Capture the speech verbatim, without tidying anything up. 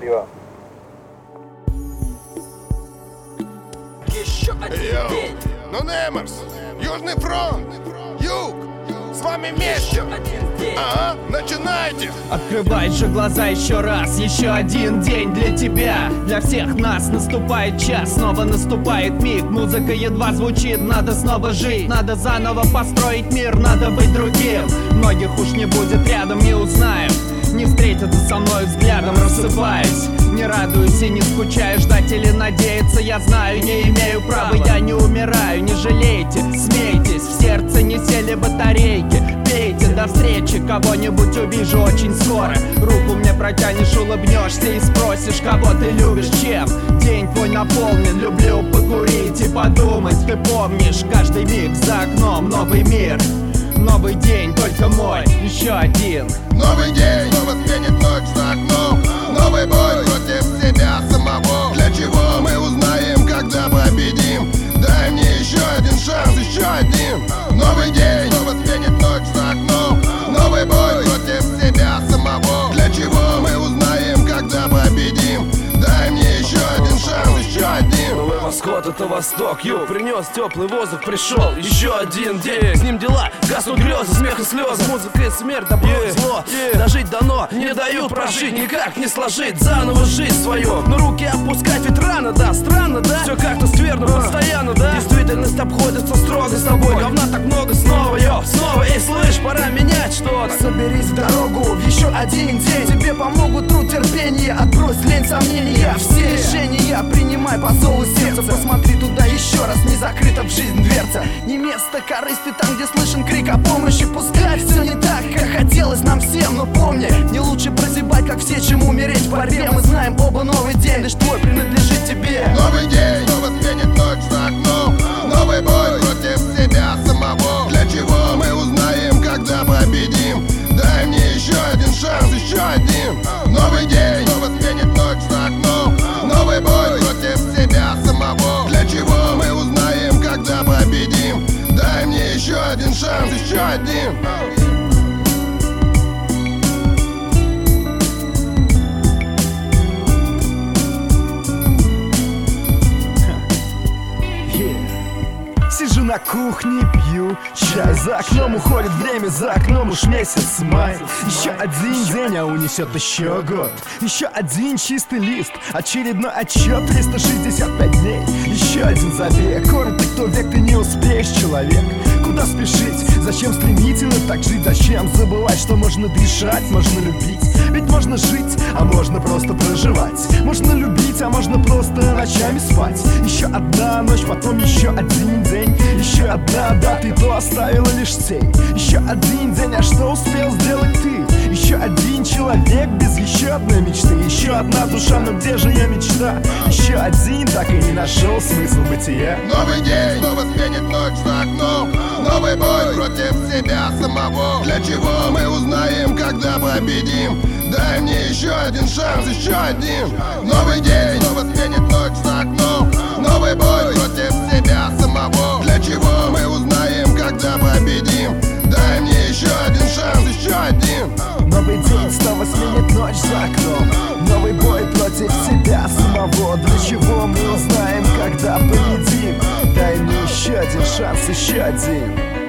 Счастливо. Йоу, ну Немерс, Южный фронт, Юг, с вами вместе. Ага, начинайте. Открывай же глаза еще раз. Еще один день для тебя. Для всех нас наступает час. Снова наступает миг. Музыка едва звучит. Надо снова жить. Надо заново построить мир. Надо быть другим. Многих уж не будет рядом, не узнают. Не встретятся со мной взглядом, рассыпаюсь. Не радуюсь и не скучаю. Ждать или надеяться, я знаю, не имею права. Я не умираю, не жалейте. Смейтесь, в сердце не сели батарейки. Пейте, до встречи, кого-нибудь увижу очень скоро. Руку мне протянешь, улыбнешься и спросишь, кого ты любишь, чем. День твой наполнен, люблю покурить и подумать. Ты помнишь, каждый миг за окном новый мир. Новый день, только мой, еще один. Новый день, снова сменит ночь за окном. Новый бой против себя самого. Для чего мы узнаем, когда победим? Дай мне еще один шанс, еще один. Новый день, снова сменит ночь за окном. Новый бой против себя самого. Для чего мы узнаем, когда победим? Дай мне еще один шанс, еще один. Новый восход — это восток, юг. Принес теплый воздух, пришел еще один день. С ним дела, гаснут грезы, смех и слезы. Музыка и смерть, добро и зло. Дожить дано, не дают прожить, никак не сложить заново жизнь свою. Но руки опускать ведь рано, да, странно, да? Все как-то скверно, постоянно, да? Действительность обходится строго с тобой. Говна так много, снова, йо, снова. Эй, слышь, пора менять что-то. Соберись в дорогу в еще один день. Тебе помогут труд, терпение, отбрось лень, сомнения. Все решения принимай по зову сердца. Посмотри туда еще раз, не закрыта в жизнь дверца. Не место корысти там, где слышен крик о помощи. Пускай все не так, как хотелось нам всем. Но помни, не лучше прозябать, как все, чем умереть в борьбе. Мы знаем оба, новый день лишь твой принадлежит тебе. Новый день, снова сменит ночь за окном. Новый бой против себя самого. Для чего мы узнаем, когда победим? Дай мне еще один шанс, еще один. Новый день, снова сменит ночь за окном. Новый бой против себя самого. Для чего мы узнаем, когда победим? Дай мне еще один шанс, еще один. Сижу на кухне, пью чай. За окном уходит время, за окном уж месяц май. Еще один день, а унесет еще год. Еще один чистый лист, очередной отчет. Триста шестьдесят пять дней, еще один забег. Коротко, кто век, ты не успеешь, человек. Куда спешить? Зачем стремительно так жить? Зачем забывать, что можно дышать, можно любить? Ведь можно жить, а можно просто проживать. Можно любить, а можно просто ночами спать. Еще одна ночь, потом еще один день. Еще одна дата, и то оставила лишь тень. Еще один день, а что успел сделать ты? Еще один человек без еще одной мечты. Еще одна душа, но где же ее мечта? Еще один, так и не нашел смысл бытия. Новый день, снова сменит ночь за окном. Новый бой против себя самого. Для чего мы узнаем, когда победим? Дай мне еще один шанс, еще один. Новый день, снова сменит ночь за окном. Новый бой против себя самого. Для чего мы узнаем, когда победим? Дай мне еще один шанс, еще один. Новый день снова сменит ночь за окном. Новый бой против себя самого. Для чего мы узнаем, когда победим? Дай мне еще один шанс, еще один.